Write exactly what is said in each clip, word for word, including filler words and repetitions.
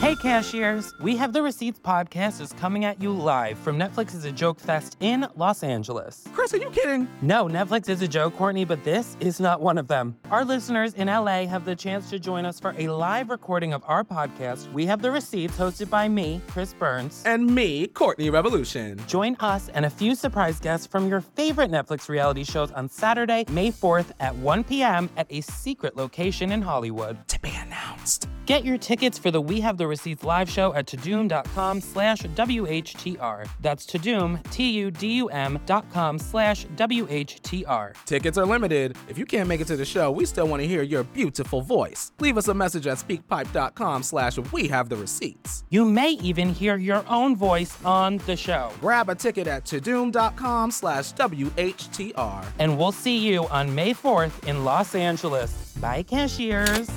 Hey, cashiers! We Have the Receipts podcast is coming at you live from Netflix's A Joke Fest in Los Angeles. Chris, are you kidding? No, Netflix is a joke, Courtney, but this is not one of them. Our listeners in L A have the chance to join us for a live recording of our podcast, We Have the Receipts, hosted by me, Chris Burns. And me, Courtney Revolution. Join us and a few surprise guests from your favorite Netflix reality shows on Saturday, May fourth at one p.m. at a secret location in Hollywood. To be announced. Get your tickets for the We Have the Receipts live show at Tudum.com slash WHTR. That's Tudum, T U D U M dot com slash W H T R. Tickets are limited. If you can't make it to the show, we still want to hear your beautiful voice. Leave us a message at speakpipe.com slash We Have the Receipts. You may even hear your own voice on the show. Grab a ticket at Tudum.com slash WHTR. And we'll see you on May fourth in Los Angeles. Bye, cashiers.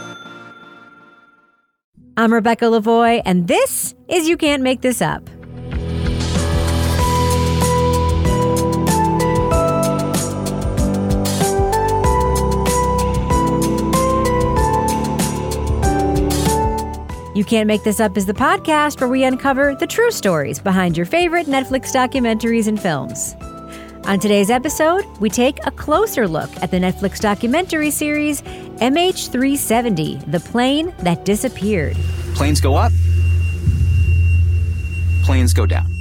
I'm Rebecca Lavoie, and this is You Can't Make This Up. You Can't Make This Up is the podcast where we uncover the true stories behind your favorite Netflix documentaries and films. On today's episode, we take a closer look at the Netflix documentary series M H three seventy, The Plane That Disappeared. Planes go up, planes go down.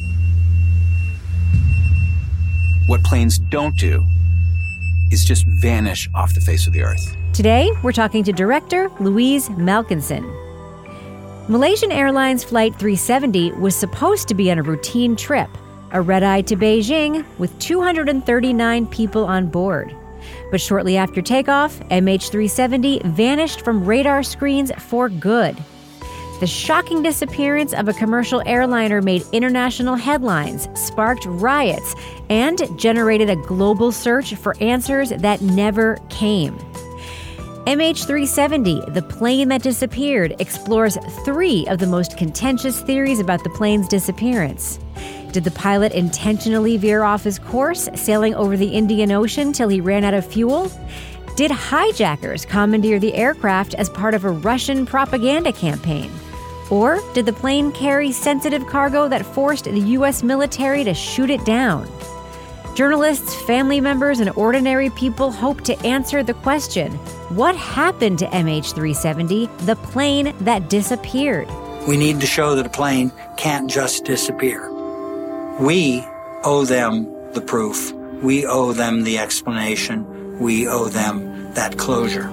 What planes don't do is just vanish off the face of the earth. Today, we're talking to director Louise Malkinson. Malaysian Airlines Flight three seventy was supposed to be on a routine trip, a red-eye to Beijing with two hundred thirty-nine people on board. But shortly after takeoff, M H three seventy vanished from radar screens for good. The shocking disappearance of a commercial airliner made international headlines, sparked riots, and generated a global search for answers that never came. M H three seventy, The Plane That Disappeared, explores three of the most contentious theories about the plane's disappearance. Did the pilot intentionally veer off his course, sailing over the Indian Ocean till he ran out of fuel? Did hijackers commandeer the aircraft as part of a Russian propaganda campaign? Or did the plane carry sensitive cargo that forced the U S military to shoot it down? Journalists, family members, and ordinary people hope to answer the question, what happened to M H three seventy, the plane that disappeared? We need to show that a plane can't just disappear. We owe them the proof. We owe them the explanation. We owe them that closure.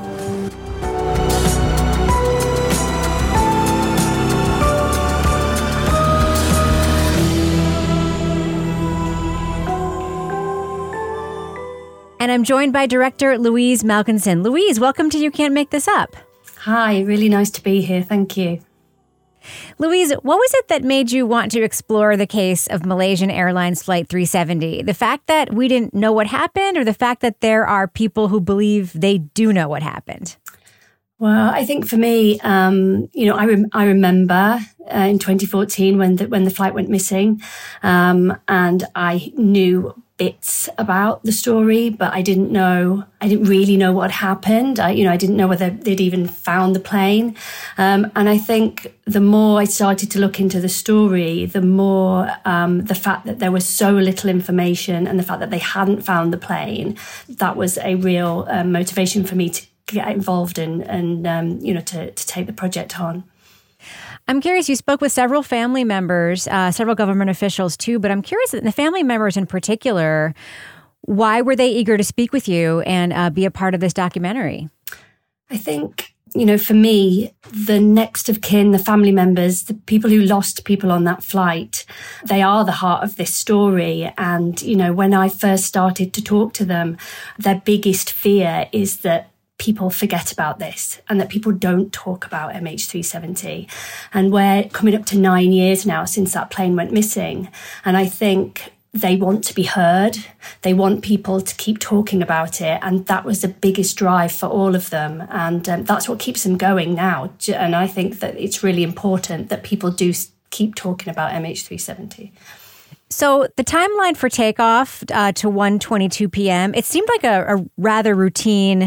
And I'm joined by director Louise Malkinson. Louise, welcome to You Can't Make This Up. Hi, really nice to be here. Thank you. Louise, what was it that made you want to explore the case of Malaysian Airlines Flight three seventy? The fact that we didn't know what happened, or the fact that there are people who believe they do know what happened? Well, I think for me, um, you know, I rem- I remember uh, in twenty fourteen when the, when the flight went missing, um, and I knew bits about the story, but I didn't know, I didn't really know what happened. I, you know, I didn't know whether they'd even found the plane. Um, and I think the more I started to look into the story, the more um, the fact that there was so little information and the fact that they hadn't found the plane, that was a real uh, motivation for me to get involved in and, um, you know, to, to take the project on. I'm curious, you spoke with several family members, uh, several government officials too, but I'm curious, the family members in particular, why were they eager to speak with you and uh, be a part of this documentary? I think, you know, for me, the next of kin, the family members, the people who lost people on that flight, they are the heart of this story. And, you know, when I first started to talk to them, their biggest fear is that people forget about this and that people don't talk about M H three seventy. And we're coming up to nine years now since that plane went missing. And I think they want to be heard. They want people to keep talking about it. And that was the biggest drive for all of them. And um, that's what keeps them going now. And I think that it's really important that people do keep talking about M H three seventy. So the timeline for takeoff uh, to one twenty-two p.m., it seemed like a, a rather routine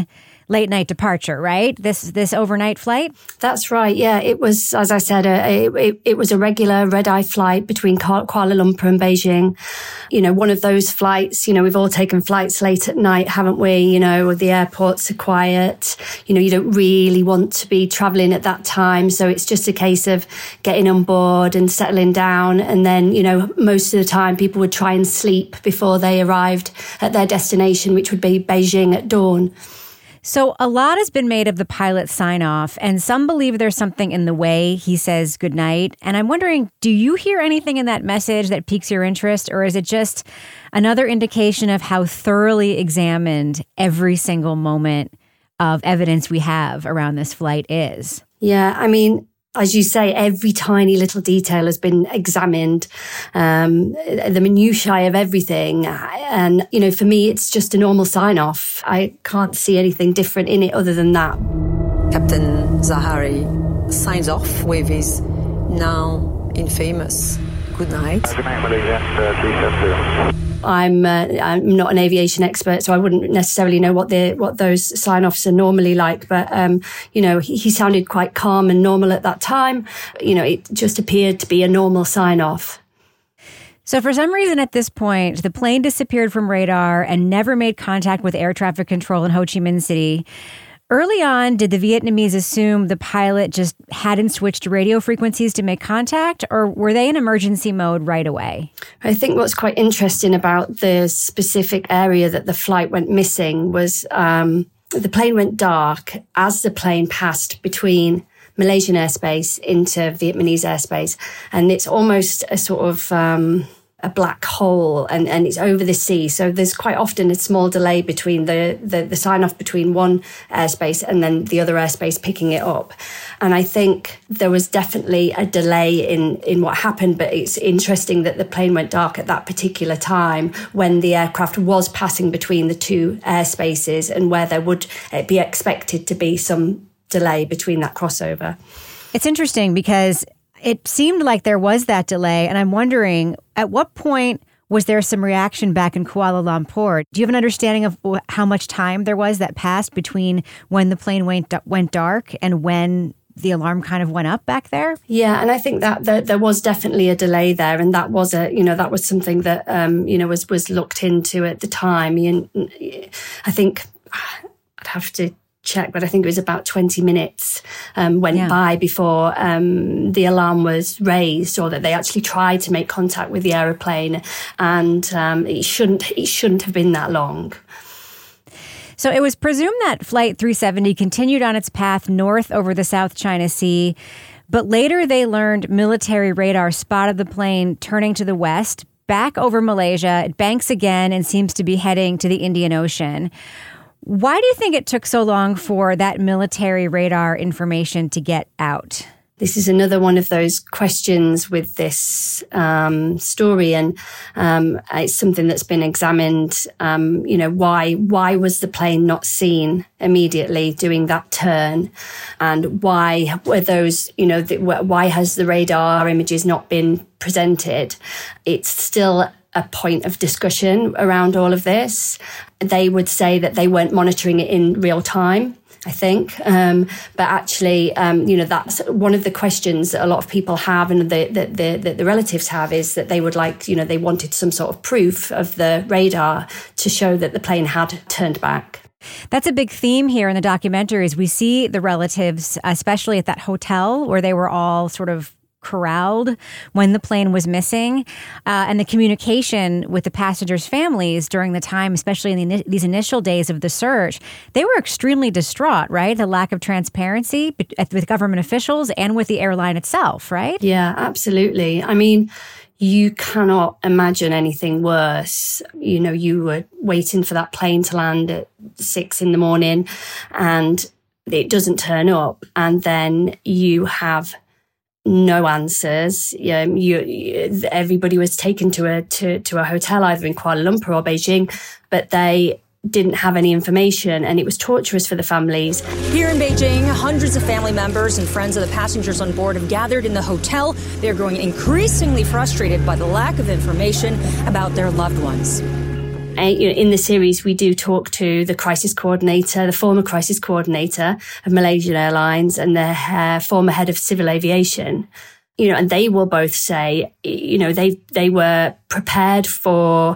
late night departure, right? This this overnight flight? That's right. Yeah, it was, as I said, a, it, it was a regular red-eye flight between Kuala Lumpur and Beijing. You know, one of those flights, you know, we've all taken flights late at night, haven't we? You know, the airports are quiet. You know, you don't really want to be traveling at that time. So it's just a case of getting on board and settling down. And then, you know, most of the time people would try and sleep before they arrived at their destination, which would be Beijing at dawn. So a lot has been made of the pilot's sign-off, and some believe there's something in the way he says goodnight. And I'm wondering, do you hear anything in that message that piques your interest, or is it just another indication of how thoroughly examined every single moment of evidence we have around this flight is? Yeah, I mean, as you say, every tiny little detail has been examined, um, the minutiae of everything. And, you know, for me, it's just a normal sign-off. I can't see anything different in it other than that. Captain Zahari signs off with his now infamous good night. Good night, Malaysia, three seven zero. I'm uh, I'm not an aviation expert, so I wouldn't necessarily know what the what those sign-offs are normally like. But um, you know, he, he sounded quite calm and normal at that time. You know, it just appeared to be a normal sign-off. So for some reason at this point, the plane disappeared from radar and never made contact with air traffic control in Ho Chi Minh City. Early on, did the Vietnamese assume the pilot just hadn't switched radio frequencies to make contact, or were they in emergency mode right away? I think what's quite interesting about the specific area that the flight went missing was um, the plane went dark as the plane passed between Malaysian airspace into Vietnamese airspace. And it's almost a sort of um, a black hole, and, and it's over the sea. So there's quite often a small delay between the, the, the sign-off between one airspace and then the other airspace picking it up. And I think there was definitely a delay in, in what happened, but it's interesting that the plane went dark at that particular time when the aircraft was passing between the two airspaces and where there would be expected to be some delay between that crossover. It's interesting because it seemed like there was that delay, and I'm wondering, at what point was there some reaction back in Kuala Lumpur? Do you have an understanding of how much time there was that passed between when the plane went went dark and when the alarm kind of went up back there? Yeah, and I think that there, there was definitely a delay there, and that was a you know that was something that um, you know was was looked into at the time. And I think I'd have to check, but I think it was about twenty minutes um, went yeah. by before um, the alarm was raised, or that they actually tried to make contact with the aeroplane, and um, it shouldn't it shouldn't have been that long. So it was presumed that Flight three seventy continued on its path north over the South China Sea, but later they learned military radar spotted the plane turning to the west, back over Malaysia. It banks again and seems to be heading to the Indian Ocean. Why do you think it took so long for that military radar information to get out? This is another one of those questions with this um, story, and um, it's something that's been examined. Um, you know, why why was the plane not seen immediately doing that turn, and why were those? You know, the, why has the radar images not been presented? It's still a point of discussion around all of this. They would say that they weren't monitoring it in real time, I think. Um, but actually, um, you know, that's one of the questions that a lot of people have, and the, the, the, the, the relatives have, is that they would like, you know, they wanted some sort of proof of the radar to show that the plane had turned back. That's a big theme here in the documentaries. We see the relatives, especially at that hotel where they were all sort of corralled when the plane was missing, uh, and the communication with the passengers' families during the time, especially in the, these initial days of the search, they were extremely distraught, right? The lack of transparency with government officials and with the airline itself, right? Yeah, absolutely. I mean, you cannot imagine anything worse. You know, you were waiting for that plane to land at six in the morning and it doesn't turn up, and then you have no answers. Um, you, you, everybody was taken to a to, to a hotel either in Kuala Lumpur or Beijing, but they didn't have any information, and it was torturous for the families. Here in Beijing, hundreds of family members and friends of the passengers on board have gathered in the hotel. They're growing increasingly frustrated by the lack of information about their loved ones. you know, in the series, we do talk to the crisis coordinator, the former crisis coordinator of Malaysian Airlines and the uh, former head of civil aviation. You know, and they will both say, you know, they they were prepared for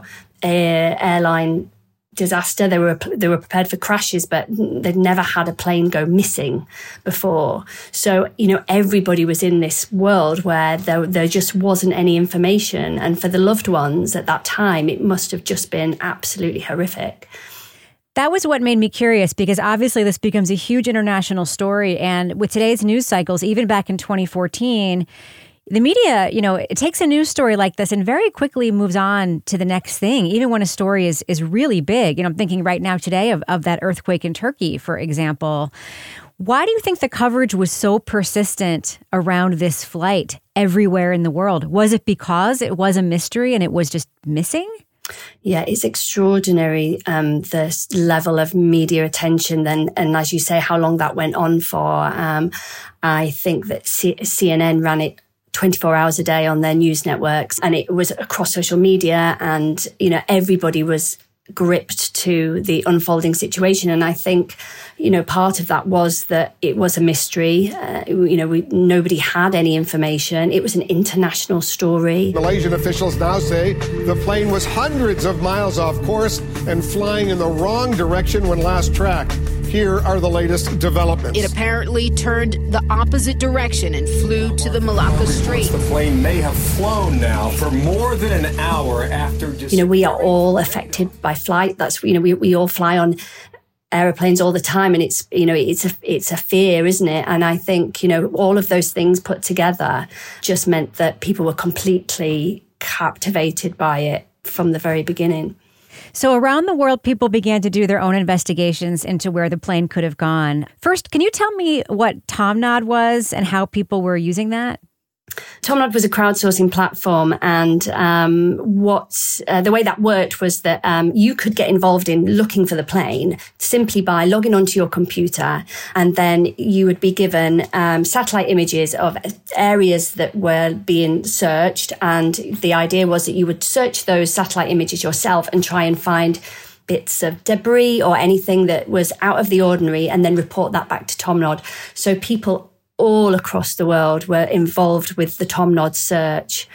a airline disaster. They were they were prepared for crashes, but they'd never had a plane go missing before. So, you know, everybody was in this world where there, there just wasn't any information. And for the loved ones at that time, it must have just been absolutely horrific. That was what made me curious, because obviously this becomes a huge international story. And with today's news cycles, even back in twenty fourteen, the media, you know, it takes a news story like this and very quickly moves on to the next thing, even when a story is is really big. You know, I'm thinking right now today of, of that earthquake in Turkey, for example. Why do you think the coverage was so persistent around this flight everywhere in the world? Was it because it was a mystery and it was just missing? Yeah, it's extraordinary, um, the level of media attention then, and as you say, how long that went on for. Um, I think that C- CNN ran it twenty-four hours a day on their news networks, and it was across social media, and, you know, everybody was gripped to the unfolding situation. And I think, you know, part of that was that it was a mystery. Uh, you know, we, nobody had any information. It was an international story. Malaysian officials now say the plane was hundreds of miles off course and flying in the wrong direction when last tracked. Here are the latest developments. It apparently turned the opposite direction and flew to the Malacca Strait. The plane may have flown now for more than an hour after just... You know, we are all affected by flight. That's, you know, we, we all fly on aeroplanes all the time, and it's, you know, it's a, it's a fear, isn't it? And I think, you know, all of those things put together just meant that people were completely captivated by it from the very beginning. So around the world, people began to do their own investigations into where the plane could have gone. First, can you tell me what Tomnod was and how people were using that? Tomnod was a crowdsourcing platform, and um, what uh, the way that worked was that um, you could get involved in looking for the plane simply by logging onto your computer, and then you would be given um, satellite images of areas that were being searched. And the idea was that you would search those satellite images yourself and try and find bits of debris or anything that was out of the ordinary, and then report that back to Tomnod. So people all across the world were involved with the Tomnod search.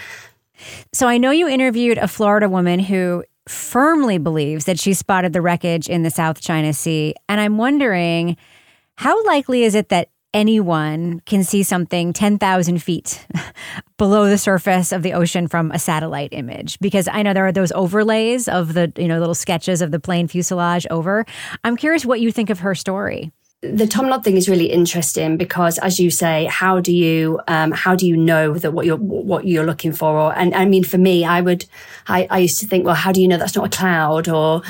So I know you interviewed a Florida woman who firmly believes that she spotted the wreckage in the South China Sea. And I'm wondering, how likely is it that anyone can see something ten thousand feet below the surface of the ocean from a satellite image? Because I know there are those overlays of the, you know, little sketches of the plane fuselage over. I'm curious what you think of her story. The Tomnod thing is really interesting because, as you say, how do you um, how do you know that what you're what you're looking for? Or, and I mean, for me, I would I, I used to think, well, how do you know that's not a cloud or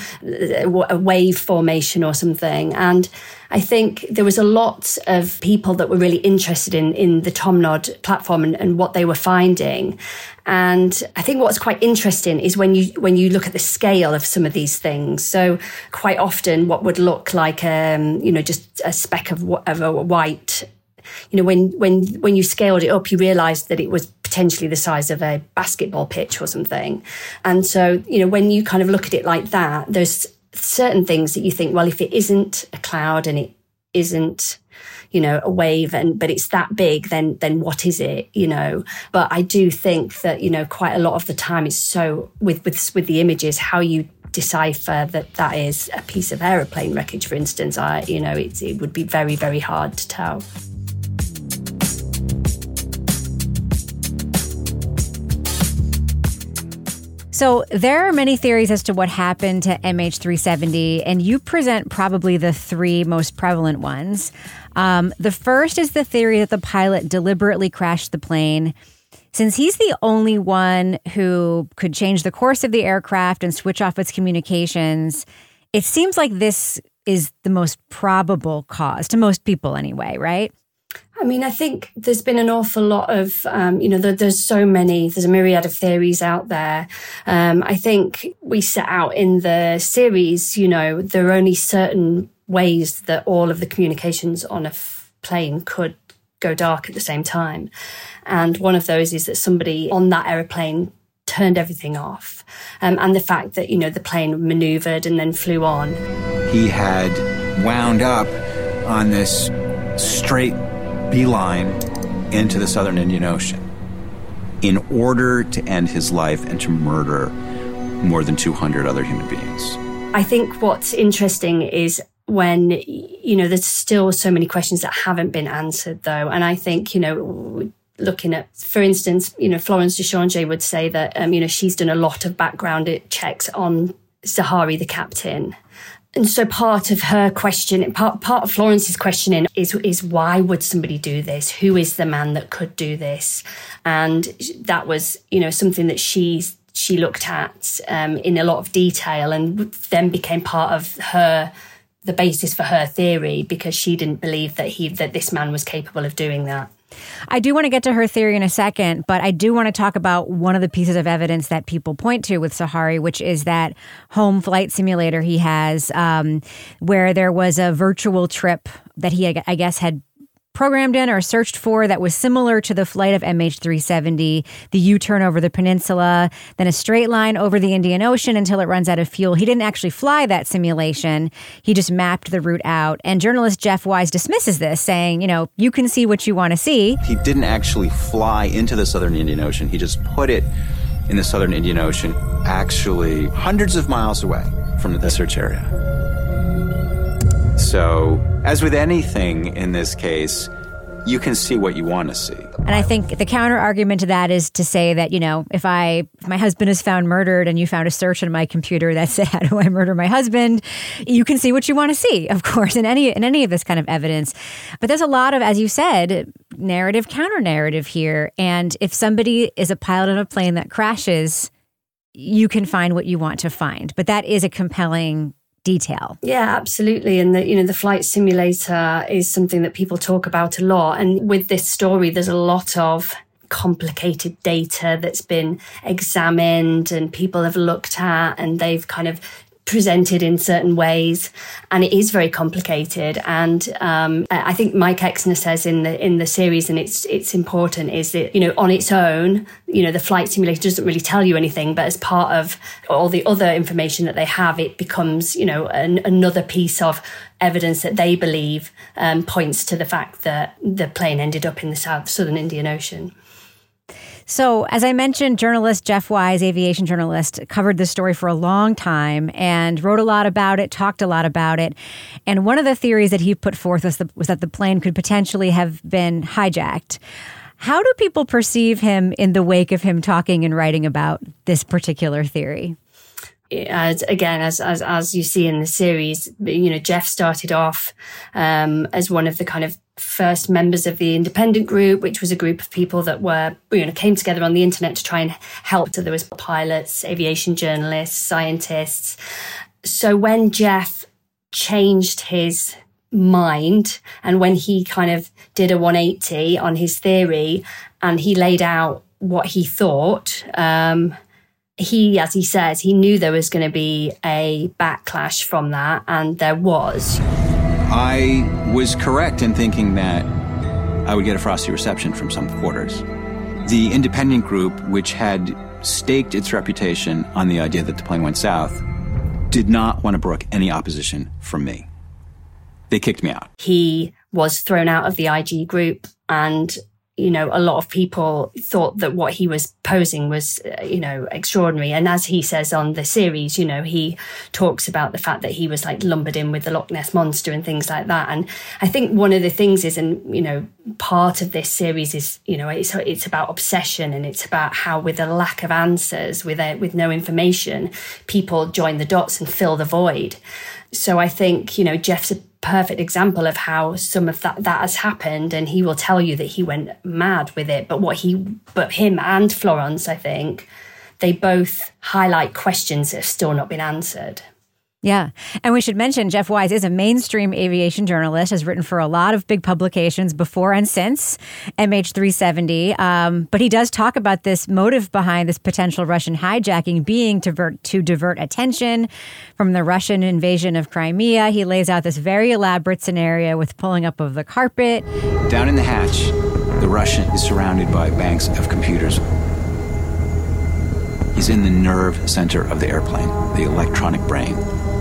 a wave formation or something? And I think there was a lot of people that were really interested in in the Tomnod platform and, and what they were finding. And I think what's quite interesting is when you when you look at the scale of some of these things. So quite often what would look like um, you know, just a speck of, of a white, you know, when when when you scaled it up, you realized that it was potentially the size of a basketball pitch or something. And so, you know, when you kind of look at it like that, there's certain things that you think, well, if it isn't a cloud and it isn't, you know, a wave, and but it's that big, then then what is it, you know? But I do think that, you know, quite a lot of the time it's so with with with the images, how you decipher that that is a piece of aeroplane wreckage, for instance, I you know, it's, it would be very, very hard to tell. So there are many theories as to what happened to M H three seventy, and you present probably the three most prevalent ones. Um, the first is the theory that the pilot deliberately crashed the plane. Since he's the only one who could change the course of the aircraft and switch off its communications, it seems like this is the most probable cause, to most people anyway, right? I mean, I think there's been an awful lot of, um, you know, there, there's so many, there's a myriad of theories out there. Um, I think we set out in the series, you know, there are only certain ways that all of the communications on a f- plane could go dark at the same time. And one of those is that somebody on that aeroplane turned everything off. Um, and the fact that, you know, the plane maneuvered and then flew on. He had wound up on this straight beeline into the southern Indian Ocean in order to end his life and to murder more than two hundred other human beings. I think what's interesting is when, you know, there's still so many questions that haven't been answered, though. And I think, you know, looking at, for instance, you know, Florence Deschange would say that, um, you know, she's done a lot of background checks on Zaharie, the captain. And so part of her question, part, part of Florence's questioning is, is why would somebody do this? Who is the man that could do this? And that was, you know, something that she's, she looked at um, in a lot of detail, and then became part of her, the basis for her theory, because she didn't believe that he, that this man was capable of doing that. I do want to get to her theory in a second, but I do want to talk about one of the pieces of evidence that people point to with Zaharie, which is that home flight simulator he has, um, where there was a virtual trip that he, I guess, had programmed in or searched for that was similar to the flight of M H three seventy, the U-turn over the peninsula, then a straight line over the Indian Ocean until it runs out of fuel. He didn't actually fly that simulation. He just mapped the route out. And journalist Jeff Wise dismisses this, saying, you know, you can see what you want to see. He didn't actually fly into the southern Indian Ocean. He just put it in the southern Indian Ocean, actually hundreds of miles away from the search area. So, as with anything in this case, you can see what you want to see. And I think the counter argument to that is to say that, you know, if I, if my husband is found murdered and you found a search on my computer that said, how do I murder my husband? You can see what you want to see, of course, in any, in any of this kind of evidence. But there's a lot of, as you said, narrative, counter narrative here. And if somebody is a pilot of a plane that crashes, you can find what you want to find. But that is a compelling detail. Yeah, absolutely. And the, you know, the flight simulator is something that people talk about a lot. And with this story, there's a lot of complicated data that's been examined and people have looked at, and they've kind of presented in certain ways, and it is very complicated. And um, I think Mike Exner says in the in the series, and it's it's important, is that, you know, on its own, you know, the flight simulator doesn't really tell you anything, but as part of all the other information that they have, it becomes, you know, an, another piece of evidence that they believe um, points to the fact that the plane ended up in the South Southern Indian Ocean. So, as I mentioned, journalist Jeff Wise, aviation journalist, covered this story for a long time and wrote a lot about it, talked a lot about it. And one of the theories that he put forth was, the, was that the plane could potentially have been hijacked. How do people perceive him in the wake of him talking and writing about this particular theory? As, again, as, as as you see in the series, you know, Jeff started off um, as one of the kind of first members of the independent group, which was a group of people that were, you know, came together on the internet to try and help. So there was pilots, aviation journalists, scientists. So when Jeff changed his mind and when he kind of did a one eighty on his theory and he laid out what he thought, um, he, as he says, he knew there was going to be a backlash from that, and there was. I was correct in thinking that I would get a frosty reception from some quarters. The independent group, which had staked its reputation on the idea that the plane went south, did not want to brook any opposition from me. They kicked me out. He was thrown out of the I G group, and you know, a lot of people thought that what he was posing was, uh, you know, extraordinary. And as he says on the series, you know, he talks about the fact that he was like lumbered in with the Loch Ness Monster and things like that. And I think one of the things is, and, you know, part of this series is, you know, it's it's about obsession, and it's about how with a lack of answers, with a, with no information, people join the dots and fill the void. So I think, you know, Jeff's a perfect example of how some of that that has happened, and he will tell you that he went mad with it. But what he, but him and Florence, I think, they both highlight questions that have still not been answered. Yeah. And we should mention Jeff Wise is a mainstream aviation journalist, has written for a lot of big publications before and since M H three seventy. Um, but he does talk about this motive behind this potential Russian hijacking being to divert, to divert attention from the Russian invasion of Crimea. He lays out this very elaborate scenario with pulling up of the carpet. Down in the hatch, the Russian is surrounded by banks of computers. He's in the nerve center of the airplane, the electronic brain.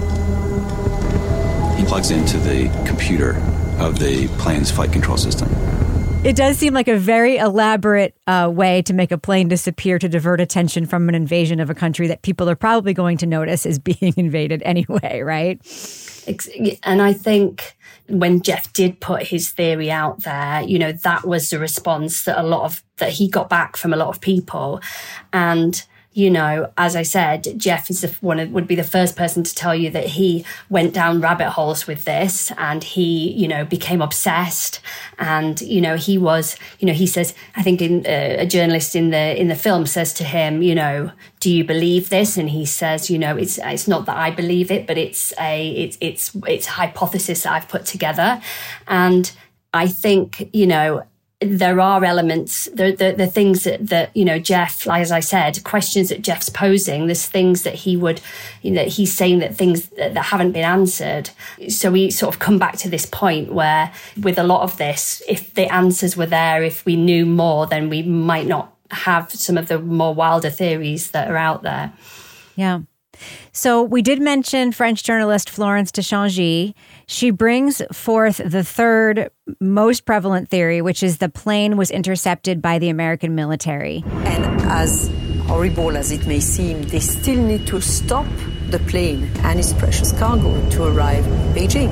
He plugs into the computer of the plane's flight control system. It does seem like a very elaborate uh, way to make a plane disappear to divert attention from an invasion of a country that people are probably going to notice is being invaded anyway, right? And I think when Jeff did put his theory out there, you know, that was the response that a lot of, that he got back from a lot of people. And you know, as I said, Jeff is the one of, would be the first person to tell you that he went down rabbit holes with this, and he, you know, became obsessed. And you know, he was, you know, he says, I think in uh, a journalist in the in the film says to him, you know, do you believe this? And he says, you know, it's it's not that I believe it, but it's a it's it's it's a hypothesis that I've put together. And I think, you know, there are elements, the, the, the things that, that, you know, Jeff, like, as I said, questions that Jeff's posing, there's things that he would, you know, he's saying that things that, that haven't been answered. So we sort of come back to this point where with a lot of this, if the answers were there, if we knew more, then we might not have some of the more wilder theories that are out there. Yeah. So we did mention French journalist Florence Deschangy. She brings forth the third most prevalent theory, which is the plane was intercepted by the American military. And as horrible as it may seem, they still need to stop the plane and its precious cargo to arrive in Beijing.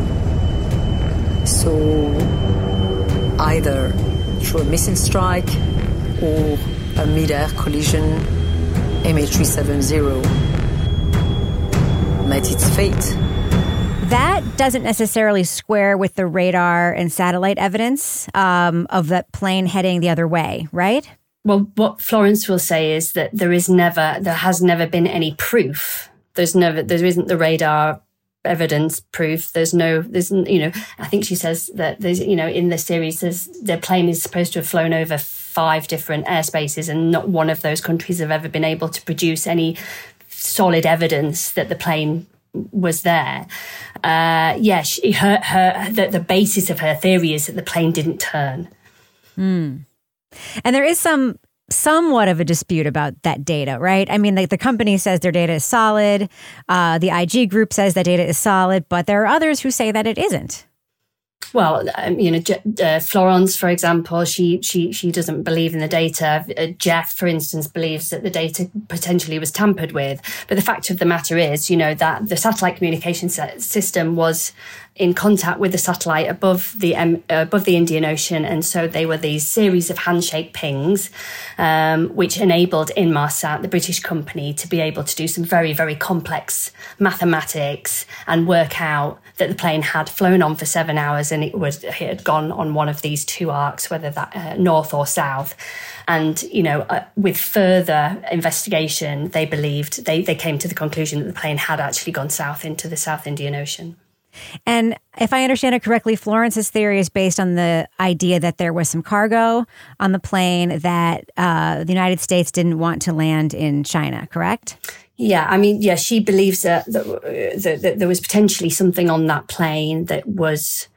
So either through a missile strike or a mid-air collision, M H three seventy met its fate. That doesn't necessarily square with the radar and satellite evidence um, of that plane heading the other way, right? Well, what Florence will say is that there is never, there has never been any proof. There's never, there isn't the radar evidence proof. There's no, there's, you know, I think she says that there's, you know, in the series, there's, the plane is supposed to have flown over five different airspaces, and not one of those countries have ever been able to produce any solid evidence that the plane was there. Uh, yeah, she, her, her, the, the basis of her theory is that the plane didn't turn. Hmm. And there is some somewhat of a dispute about that data, right? I mean, like the company says their data is solid. Uh, the I G group says that data is solid, but there are others who say that it isn't. Well, um, you know, uh, Florence, for example, she she she doesn't believe in the data. Uh, Jeff, for instance, believes that the data potentially was tampered with. But the fact of the matter is, you know, that the satellite communication system was in contact with the satellite above the um, uh, above the Indian Ocean, and so they were these series of handshake pings, um, which enabled Inmarsat, the British company, to be able to do some very, very complex mathematics and work out that the plane had flown on for seven hours and it was it had gone on one of these two arcs, whether that uh, north or south. And, you know, uh, with further investigation, they believed, they, they came to the conclusion that the plane had actually gone south into the South Indian Ocean. And if I understand it correctly, Florence's theory is based on the idea that there was some cargo on the plane that uh, the United States didn't want to land in China, correct? Yeah, I mean, yeah, she believes that, that, that, that there was potentially something on that plane that was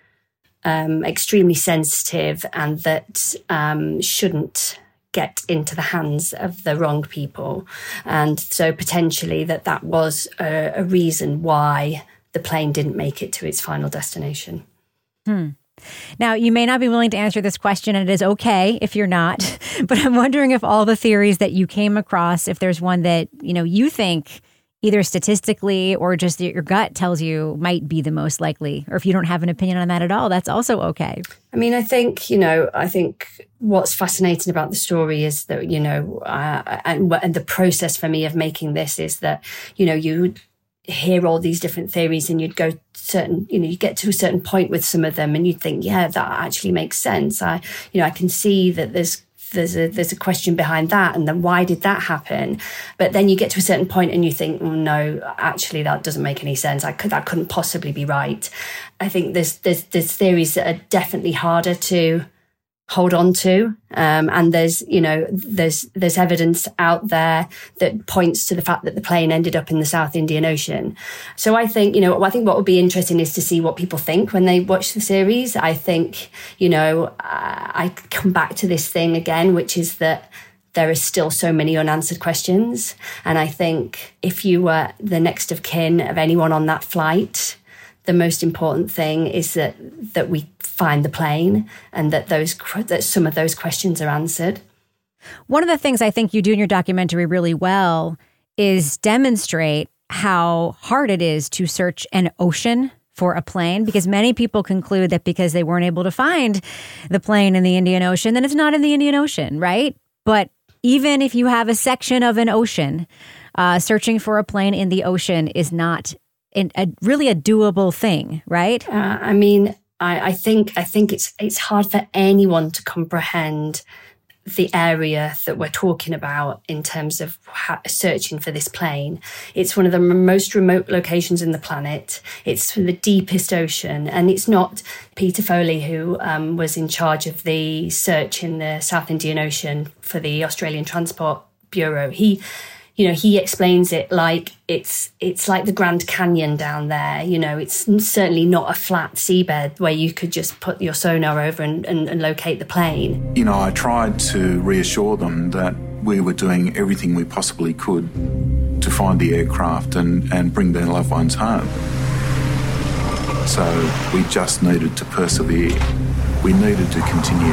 um, extremely sensitive and that um, shouldn't get into the hands of the wrong people. And so potentially that that was a, a reason why the plane didn't make it to its final destination. Hmm. Now, you may not be willing to answer this question, and it is okay if you're not, but I'm wondering if all the theories that you came across, if there's one that, you know, you think either statistically or just your gut tells you might be the most likely, or if you don't have an opinion on that at all, that's also okay. I mean, I think, you know, I think what's fascinating about the story is that, you know, uh, and, and the process for me of making this is that, you know, you hear all these different theories and you'd go certain, you know, you get to a certain point with some of them and you'd think, yeah, that actually makes sense. I, you know, I can see that there's, there's a, there's a question behind that. And then why did that happen? But then you get to a certain point and you think, oh, no, actually that doesn't make any sense. I could, that couldn't possibly be right. I think there's, there's, there's theories that are definitely harder to hold on to. Um, and there's, you know, there's, there's evidence out there that points to the fact that the plane ended up in the South Indian Ocean. So I think, you know, I think what would be interesting is to see what people think when they watch the series. I think, you know, uh, I come back to this thing again, which is that there are still so many unanswered questions. And I think if you were the next of kin of anyone on that flight, the most important thing is that that we find the plane and that those that some of those questions are answered. One of the things I think you do in your documentary really well is demonstrate how hard it is to search an ocean for a plane, because many people conclude that because they weren't able to find the plane in the Indian Ocean, then it's not in the Indian Ocean, right? But even if you have a section of an ocean, uh, searching for a plane in the ocean is not in a, really a doable thing, right? Uh, I mean, I, I think I think it's it's hard for anyone to comprehend the area that we're talking about in terms of ha- searching for this plane. It's one of the most remote locations in the planet. It's the deepest ocean. And it's not Peter Foley, who um, was in charge of the search in the South Indian Ocean for the Australian Transport Bureau. He You know, he explains it like it's it's like the Grand Canyon down there. You know, it's certainly not a flat seabed where you could just put your sonar over and, and, and locate the plane. You know, I tried to reassure them that we were doing everything we possibly could to find the aircraft and, and bring their loved ones home. So we just needed to persevere. We needed to continue.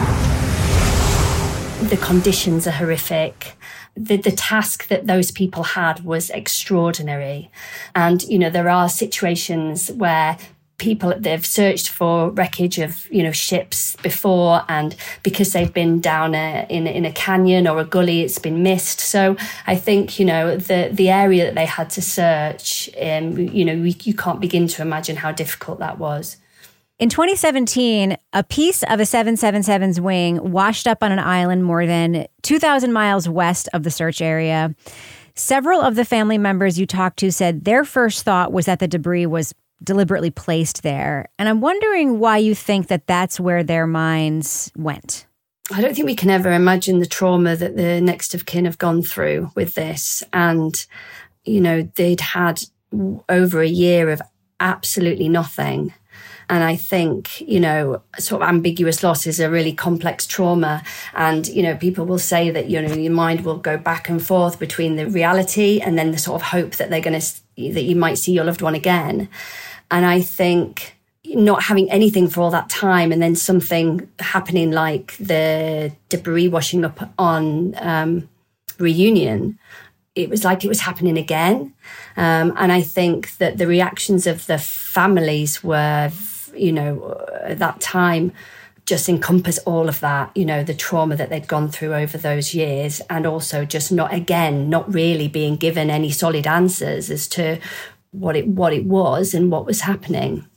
The conditions are horrific. The, the task that those people had was extraordinary. And, you know, there are situations where people, they've searched for wreckage of, you know, ships before, and because they've been down a, in, in a canyon or a gully, it's been missed. So I think, you know, the, the area that they had to search, um, you know, we, you can't begin to imagine how difficult that was. In twenty seventeen, a piece of a seven seventy-seven's wing washed up on an island more than two thousand miles west of the search area. Several of the family members you talked to said their first thought was that the debris was deliberately placed there. And I'm wondering why you think that that's where their minds went. I don't think we can ever imagine the trauma that the next of kin have gone through with this. And, you know, they'd had over a year of absolutely nothing. And I think, you know, sort of ambiguous loss is a really complex trauma. And, you know, people will say that, you know, your mind will go back and forth between the reality and then the sort of hope that they're going to, that you might see your loved one again. And I think not having anything for all that time and then something happening like the debris washing up on um, Reunion, it was like it was happening again. Um, and I think that the reactions of the families were, you know, at that time just encompass all of that, you know, the trauma that they'd gone through over those years, and also just not, again, not really being given any solid answers as to what it what it was and what was happening.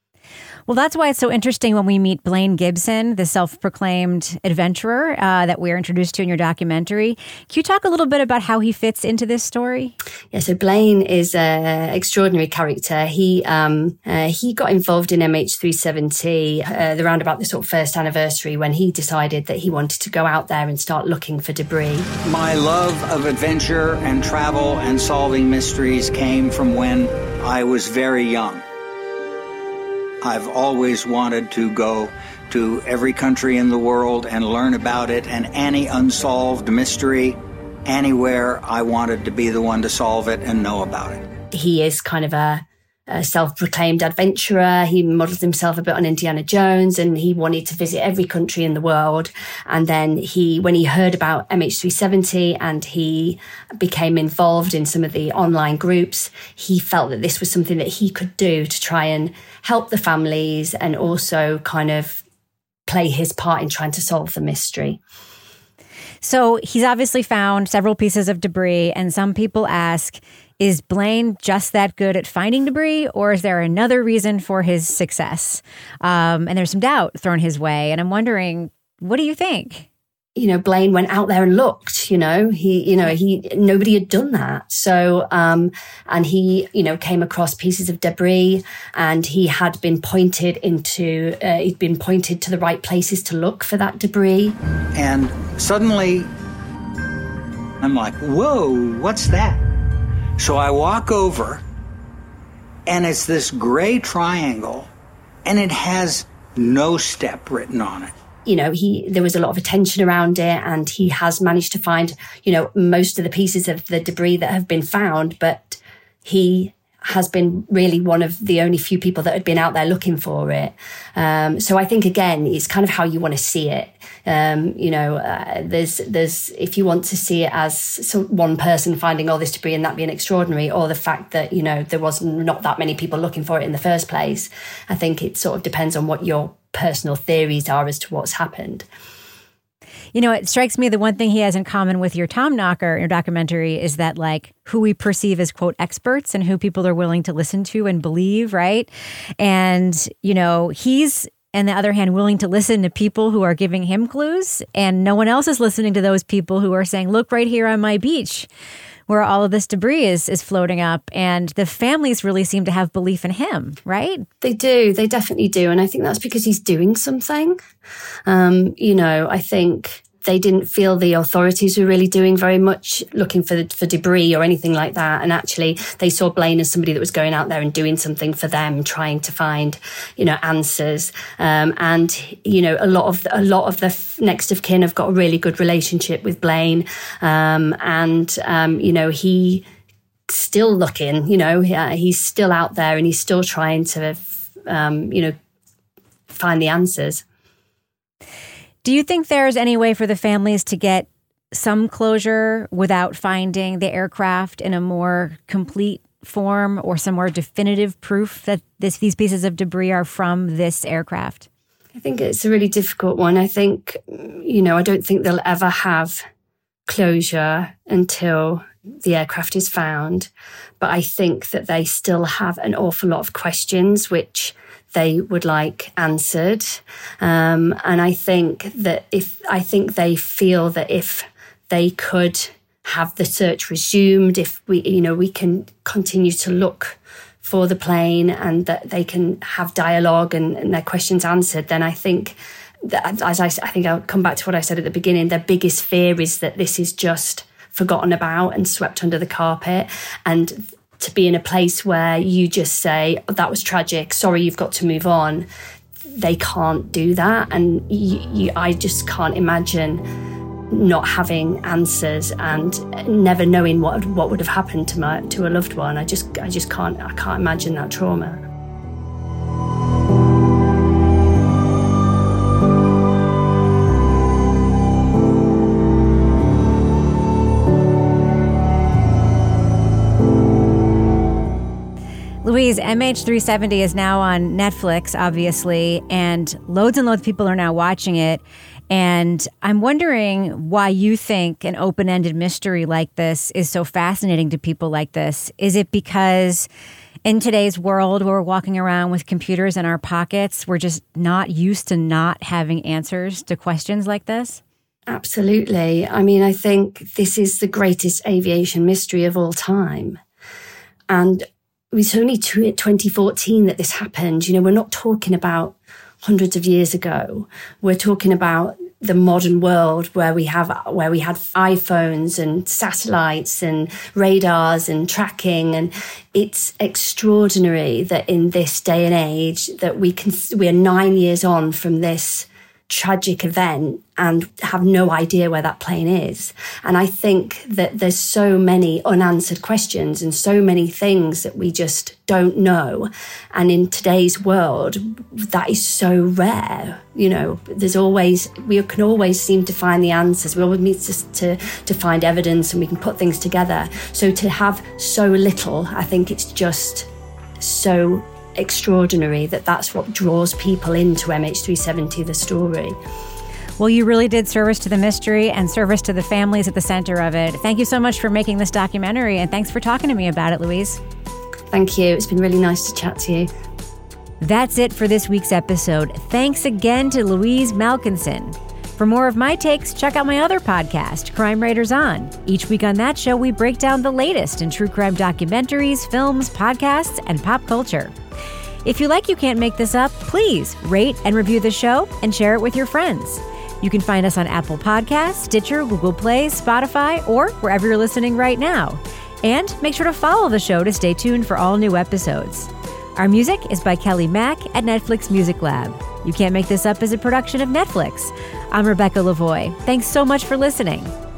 Well, that's why it's so interesting when we meet Blaine Gibson, the self-proclaimed adventurer uh, that we're introduced to in your documentary. Can you talk a little bit about how he fits into this story? Yeah, so Blaine is an extraordinary character. He um, uh, he got involved in M H three seventy uh, around about the sort of first anniversary when he decided that he wanted to go out there and start looking for debris. My love of adventure and travel and solving mysteries came from when I was very young. I've always wanted to go to every country in the world and learn about it, and any unsolved mystery anywhere, I wanted to be the one to solve it and know about it. He is kind of a, a self-proclaimed adventurer. He models himself a bit on Indiana Jones, and he wanted to visit every country in the world. And then he, when he heard about M H three seventy and he became involved in some of the online groups, he felt that this was something that he could do to try and help the families and also kind of play his part in trying to solve the mystery. So he's obviously found several pieces of debris, and some people ask, is Blaine just that good at finding debris, or is there another reason for his success? Um, and there's some doubt thrown his way. And I'm wondering, what do you think? You know, Blaine went out there and looked, you know, he, you know, he, nobody had done that. So, um, and he, you know, came across pieces of debris, and he had been pointed into, uh, he'd been pointed to the right places to look for that debris. And suddenly I'm like, whoa, what's that? So I walk over, and it's this gray triangle, and it has no step written on it. you know, he, there was a lot of attention around it, and he has managed to find, you know, most of the pieces of the debris that have been found, but he has been really one of the only few people that had been out there looking for it. Um, so I think, again, it's kind of how you want to see it. Um, you know, uh, there's, there's, if you want to see it as some, one person finding all this debris and that being extraordinary, or the fact that, you know, there was not that many people looking for it in the first place, I think it sort of depends on what your personal theories are as to what's happened. You know, it strikes me the one thing he has in common with your Tom Knocker, your documentary, is that, like, who we perceive as, quote, experts and who people are willing to listen to and believe, right? And, you know, he's, on the other hand, willing to listen to people who are giving him clues, and no one else is listening to those people who are saying, look right here on my beach where all of this debris is is floating up. And the families really seem to have belief in him, right? They do. They definitely do. And I think that's because he's doing something. Um, you know, I think they didn't feel the authorities were really doing very much looking for for debris or anything like that. And actually, they saw Blaine as somebody that was going out there and doing something for them, trying to find, you know, answers. Um, and, you know, a lot of the, a lot of the next of kin have got a really good relationship with Blaine. Um, and, um, you know, he still looking, you know, he's still out there and he's still trying to, um, you know, find the answers. Do you think there's any way for the families to get some closure without finding the aircraft in a more complete form or some more definitive proof that this, these pieces of debris are from this aircraft? I think it's a really difficult one. I think, you know, I don't think they'll ever have closure until the aircraft is found. But I think that they still have an awful lot of questions, which they would like answered. Um, and I think that if, I think they feel that if they could have the search resumed, if we, you know, we can continue to look for the plane and that they can have dialogue and, and their questions answered, then I think that, as I, I think I'll come back to what I said at the beginning, their biggest fear is that this is just forgotten about and swept under the carpet. And to be in a place where you just say, oh, that was tragic, sorry, you've got to move on. They can't do that. And you, you, I just can't imagine not having answers and never knowing what what would have happened to my to a loved one. I just I just can't I can't imagine that trauma. Louise, M H three seventy is now on Netflix, obviously, and loads and loads of people are now watching it. And I'm wondering why you think an open-ended mystery like this is so fascinating to people like this. Is it because in today's world where we're walking around with computers in our pockets, we're just not used to not having answers to questions like this? Absolutely. I mean, I think this is the greatest aviation mystery of all time. And it was only twenty fourteen that this happened. You know, we're not talking about hundreds of years ago. We're talking about the modern world where we have, where we had iPhones and satellites and radars and tracking. And it's extraordinary that in this day and age that we can, we are nine years on from this tragic event and have no idea where that plane is. And I think that there's so many unanswered questions and so many things that we just don't know. And in today's world, that is so rare. You know, there's always, we can always seem to find the answers. We always need to, to, to find evidence and we can put things together. So to have so little, I think it's just so extraordinary that that's what draws people into M H three seventy, the story. Well, you really did service to the mystery and service to the families at the center of it. Thank you so much for making this documentary, and thanks for talking to me about it, Louise. Thank you. It's been really nice to chat to you. That's it for this week's episode. Thanks again to Louise Malkinson. For more of my takes, check out my other podcast, Crime Writers On. Each week on that show, we break down the latest in true crime documentaries, films, podcasts, and pop culture. If you like You Can't Make This Up, please rate and review the show and share it with your friends. You can find us on Apple Podcasts, Stitcher, Google Play, Spotify, or wherever you're listening right now. And make sure to follow the show to stay tuned for all new episodes. Our music is by Kelly Mack at Netflix Music Lab. You Can't Make This Up is a production of Netflix. I'm Rebecca Lavoie. Thanks so much for listening.